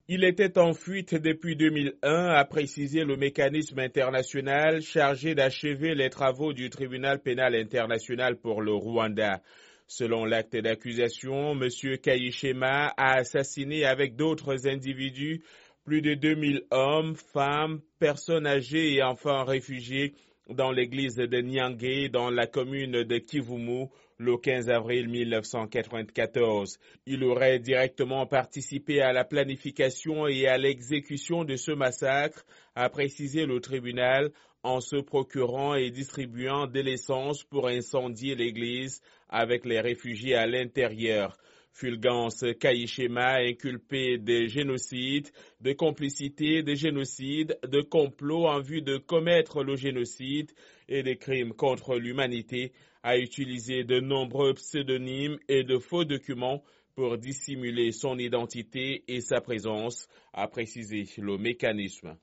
Il était en fuite depuis 2001, a précisé le mécanisme international chargé d'achever les travaux du tribunal pénal international pour le Rwanda. Selon l'acte d'accusation, M. Kayishema a assassiné avec d'autres individus plus de 2000 hommes, femmes, personnes âgées et enfants réfugiés dans l'église de Nyangé, dans la commune de Kivumu, le 15 avril 1994. Il aurait directement participé à la planification et à l'exécution de ce massacre, a précisé le tribunal, en se procurant et distribuant de l'essence pour incendier l'église avec les réfugiés à l'intérieur. Fulgence Kayishema inculpé de génocide, de complicité de génocide, de complot en vue de commettre le génocide et des crimes contre l'humanité, a utilisé de nombreux pseudonymes et de faux documents pour dissimuler son identité et sa présence, a précisé le mécanisme.